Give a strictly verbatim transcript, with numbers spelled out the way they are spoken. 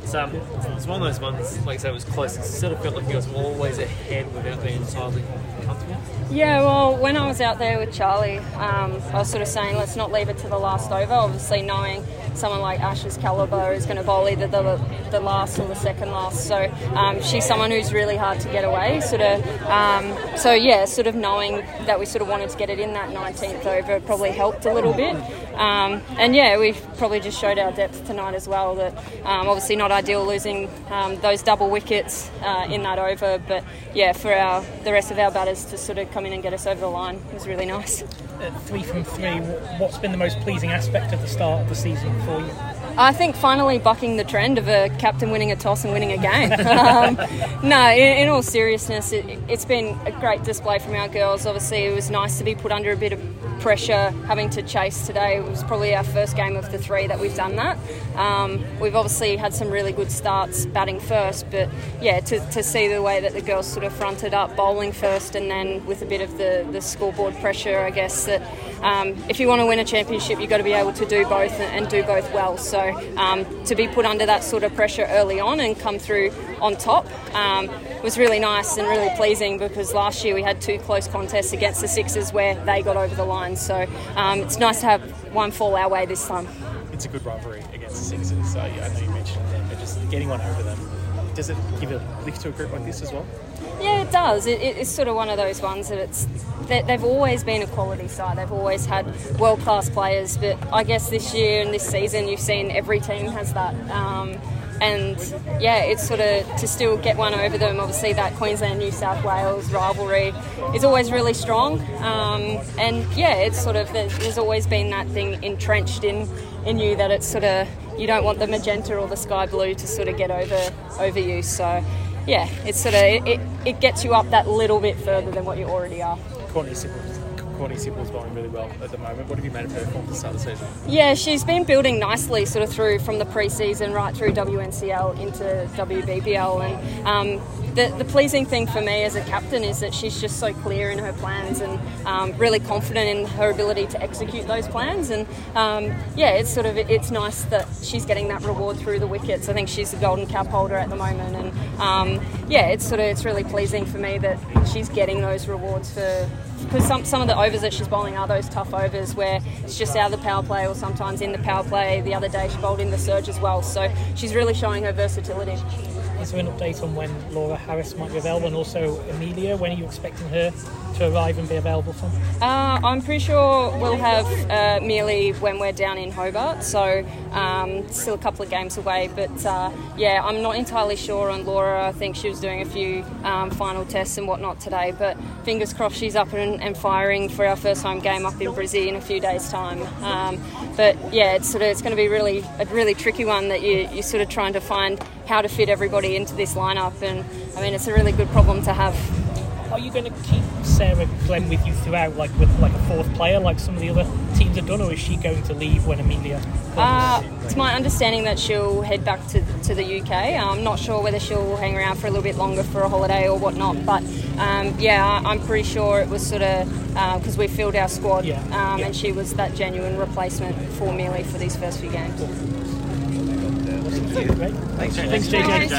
It's um, it's one of those ones, like I said, it was close. It sort of felt like you guys were always ahead without being entirely comfortable. Yeah, well, when I was out there with Charlie, um, I was sort of saying, let's not leave it to the last over. Obviously, knowing someone like Ash's calibre is going to bowl either the, the last or the second last. So um, she's someone who's really hard to get away. Sort of, um, so yeah, sort of knowing that we sort of wanted to get it in that nineteenth over probably helped a little bit. Um, and yeah, we probably just showed our depth tonight as well. That um, obviously not ideal losing um, those double wickets uh, in that over, but yeah, for our the rest of our batters to sort of come in and get us over the line was really nice. Uh, three from three, what's been the most pleasing aspect of the start of the season for you? I think finally bucking the trend of a captain winning a toss and winning a game. um, no, in, in all seriousness, it, it's been a great display from our girls. Obviously, it was nice to be put under a bit of pressure having to chase today. It was probably our first game of the three that we've done that. Um, we've obviously had some really good starts batting first, but yeah, to, to see the way that the girls sort of fronted up bowling first and then with a bit of the, the scoreboard pressure, I guess that um, if you want to win a championship, you've got to be able to do both and, and do both well. So um, to be put under that sort of pressure early on and come through on top um, was really nice and really pleasing, because last year we had two close contests against the Sixers where they got over the line. So um, it's nice to have one fall our way this time. It's a good rivalry against the Sixers. So I know you mentioned them, but just getting one over them, does it give a lift to a group like this as well? Yeah, it does. It, it's sort of one of those ones that it's they, they've always been a quality side. They've always had world-class players, but I guess this year and this season you've seen every team has that. Um, And yeah, it's sort of to still get one over them. Obviously, that Queensland-New South Wales rivalry is always really strong. Um, and yeah, it's sort of there's always been that thing entrenched in, in you that it's sort of you don't want the magenta or the sky blue to sort of get over over you. So yeah, it's sort of it, it gets you up that little bit further than what you already are. Courtney Sipple's, Courtney Sipple's bowling really well at the moment. What have you made of her form to start the season? Yeah, she's been building nicely sort of through from the pre-season right through W N C L into W B B L, and um, the, the pleasing thing for me as a captain is that she's just so clear in her plans and um, really confident in her ability to execute those plans. And um, yeah, it's sort of it's nice that she's getting that reward through the wickets. I think she's the golden cap holder at the moment, and um, yeah, it's sort of it's really pleasing for me that she's getting those rewards for. Because some, some of the overs that she's bowling are those tough overs where it's just out of the power play or sometimes in the power play. The other day she bowled in the surge as well. So she's really showing her versatility. Is there an update on when Laura Harris might be available, and also Amelia? When are you expecting her to arrive and be available from? Uh, I'm pretty sure we'll have uh, Mealy when we're down in Hobart, so um, still a couple of games away. But uh, yeah, I'm not entirely sure on Laura. I think she was doing a few um, final tests and whatnot today, but fingers crossed she's up and, and firing for our first home game up in Brizzy in a few days' time. Um, but yeah, it's sort of it's going to be really a really tricky one that you you're sort of trying to find how to fit everybody into this lineup, and I mean it's a really good problem to have. Are you going to keep Sarah Glenn with you throughout, like with like a fourth player, like some of the other teams have done, or is she going to leave when Amelia comes? Uh, it's my understanding that she'll head back to to the U K. I'm not sure whether she'll hang around for a little bit longer for a holiday or whatnot, but um, yeah, I'm pretty sure it was sort of because uh, we filled our squad, yeah. Um, yeah. and she was that genuine replacement for Mealy for these first few games. Great. Thanks, Thanks, J J.